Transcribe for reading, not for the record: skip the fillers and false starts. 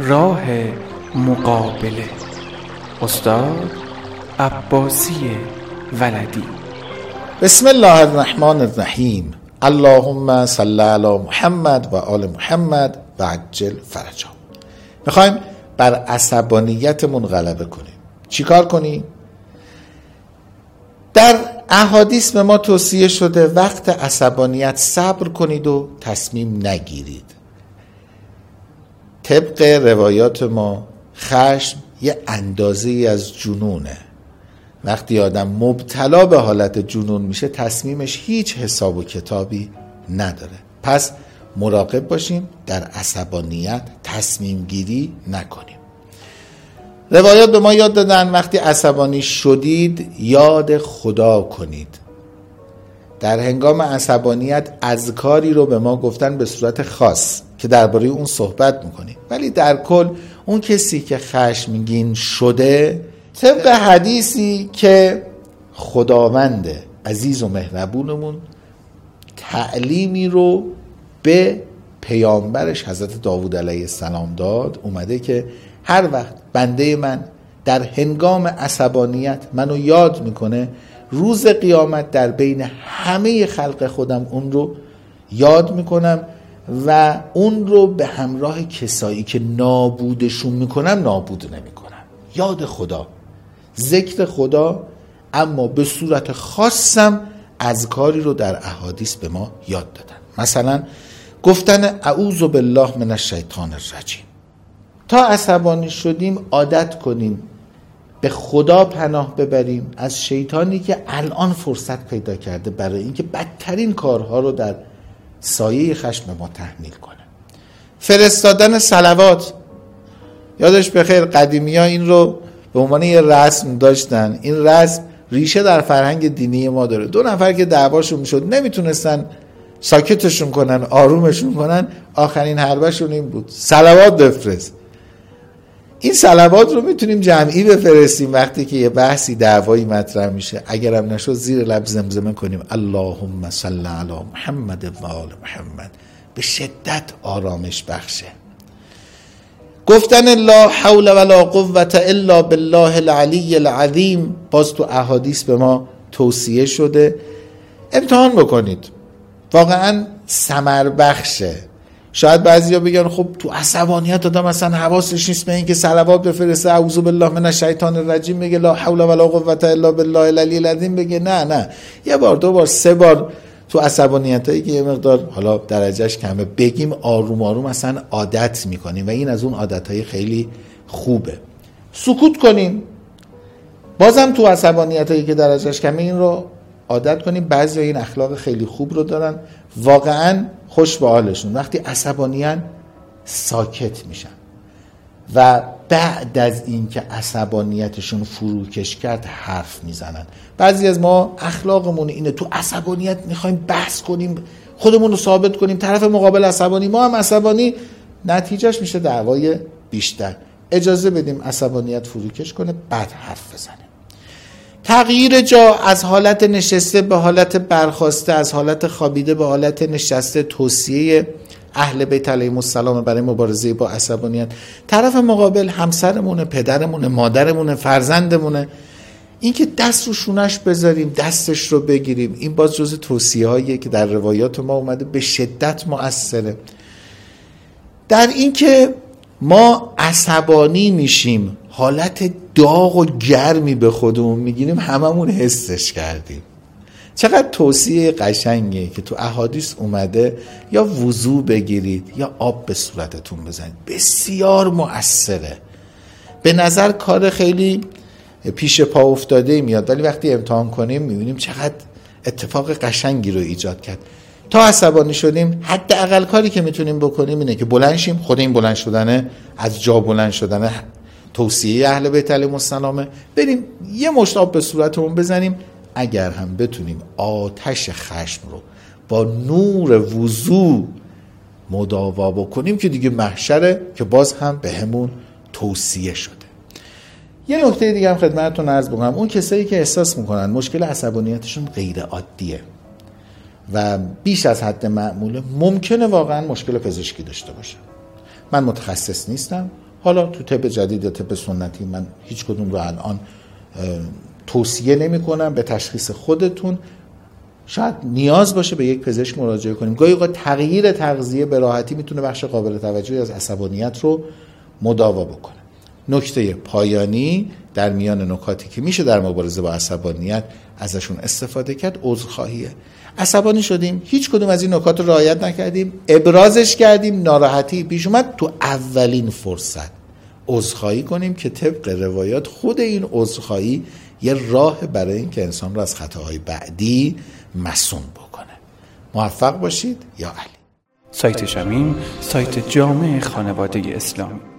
راه مقابله. استاد عباسی ولدی. بسم الله الرحمن الرحیم. اللهم صل علی محمد و آل محمد و عجل فرجا. میخوایم بر عصبانیتمون غلبه کنیم. چی کار کنیم؟ در احادیث به ما توصیه شده وقت عصبانیت صبر کنید و تصمیم نگیرید. طبق روایات ما خشم یه اندازه‌ای از جنونه. وقتی آدم مبتلا به حالت جنون میشه تصمیمش هیچ حساب و کتابی نداره. پس مراقب باشیم در عصبانیت تصمیم گیری نکنیم. روایات به ما یاد دادن وقتی عصبانی شدید یاد خدا کنید. در هنگام عصبانیت اذکاری رو به ما گفتن به صورت خاص که درباره اون صحبت میکنیم، ولی در کل اون کسی که خشمگین شده طبق حدیثی که خداوند عزیز و مهربونمون تعلیمی رو به پیامبرش حضرت داوود علیه السلام داد، اومده که هر وقت بنده من در هنگام عصبانیت منو یاد میکنه، روز قیامت در بین همه خلق خودم اون رو یاد میکنم و اون رو به همراه کسایی که نابودشون میکنم نابود نمیکنم. یاد خدا، ذکر خدا، اما به صورت خاصم اذکاری رو در احادیث به ما یاد دادن. مثلا گفتن اعوذ بالله من الشیطان الرجیم. تا عصبانی شدیم عادت کنیم به خدا پناه ببریم از شیطانی که الان فرصت پیدا کرده برای اینکه بدترین کارها رو در سایه خشم ما تحمیل کنه. فرستادن صلوات. یادش بخیر قدیمی‌ها این رو به عنوان یه رسم داشتن. این رسم ریشه در فرهنگ دینی ما داره. دو نفر که دعواشون میشد نمیتونستن ساکتشون کنن، آرومشون کنن، آخرین حربشون این بود صلوات بفرست. این صلوات رو میتونیم جمعی بفرستیم وقتی که یه بحثی دعوایی مطرح میشه. اگرم نشد زیر لب زمزمه کنیم اللهم صل علی محمد و آل محمد. به شدت آرامش بخشه. گفتن لا حول ولا قوة الا بالله العلی العظیم باز تو احادیث به ما توصیه شده. امتحان بکنید، واقعا ثمر بخشه. شاید بعضیا بگن خب تو عصبانیت آدم مثلا حواسش نیست به این که صلوات بفرسته، اعوذ بالله من الشیطان الرجیم بگه، لا حول ولا قوة الا بالله العلی العظیم بگه. نه، یه بار، دو بار، سه بار تو عصبانیتایی که یه مقدار حالا درجهش کمه بگیم، آروم آروم اصلا عادت میکنیم و این از اون عادتهای خیلی خوبه. سکوت کنیم. بازم تو عصبانیتایی که درجهش کمه این رو عادت کنیم. بعضی این اخلاق خیلی خوب رو دارن، واقعا خوش به حالشون وقتی عصبانیان ساکت میشن و بعد از این که عصبانیتشون فروکش کرد حرف میزنن. بعضی از ما اخلاقمون اینه تو عصبانیت میخوایم بحث کنیم، خودمون رو ثابت کنیم، طرف مقابل عصبانی، ما هم عصبانی، نتیجهش میشه دعوای بیشتر. اجازه بدیم عصبانیت فروکش کنه بعد حرف بزنه. تغییر جا از حالت نشسته به حالت برخاسته، از حالت خوابیده به حالت نشسته توصیه اهل بیت علیهم السلام برای مبارزه با عصبانیت. طرف مقابل همسرمونه، پدرمونه، مادرمونه، فرزندمونه. این که دست رو شونش بذاریم، دستش رو بگیریم، این باز جز توصیه هاییه که در روایات ما اومده، به شدت مؤثره. در این که ما عصبانی میشیم، حالت داغ و گرمی به خودمون میگیریم، هممون حسش کردیم. چقدر توصیه قشنگه که تو احادیث اومده، یا وضو بگیرید یا آب به صورتتون بزنید. بسیار مؤثره. به نظر کار خیلی پیش پا افتاده میاد، ولی وقتی امتحان کنیم میبینیم چقدر اتفاق قشنگی رو ایجاد کرد. تا عصبانی شدیم حداقل کاری که میتونیم بکنیم اینه که بلند شیم. خود این بلند شدنه، از جا بلند شدنه توصیه اهل بیت علیهم السلام، بریم یه مشت آب به صورتمون بزنیم. اگر هم بتونیم آتش خشم رو با نور وضو مداوا بکنیم که دیگه محشره، که باز هم به همون توصیه شده. یه نکته دیگه هم خدمتتون عرض بکنم. اون کسایی که احساس میکنن مشکل عصبانیتشون غیر عادیه و بیش از حد معموله، ممکنه واقعا مشکل پزشکی داشته باشه. من متخصص نیستم، حالا تو طب جدید یا طب سنتی من هیچ کدوم رو الان توصیه نمی کنم، به تشخیص خودتون. شاید نیاز باشه به یک پزشک مراجعه کنیم. گاهی اوقات تغییر تغذیه به راحتی میتونه بخش قابل توجهی از عصبانیت رو مداوا بکنه. نکته پایانی در میان نکاتی که میشه در مبارزه با عصبانیت ازشون استفاده کرد، عذرخواهیه. عصبانی شدیم، هیچ کدوم از این نکات رو رعایت نکردیم، ابرازش کردیم، ناراحتی پیش اومد، تو اولین فرصت عذرخواهی کنیم که طبق روایات خود این عذرخواهی یه راه برای این که انسان رو از خطاهای بعدی مصون بکنه. موفق باشید. یا علی. سایت شمیم، سایت جامع خانواده اسلامی.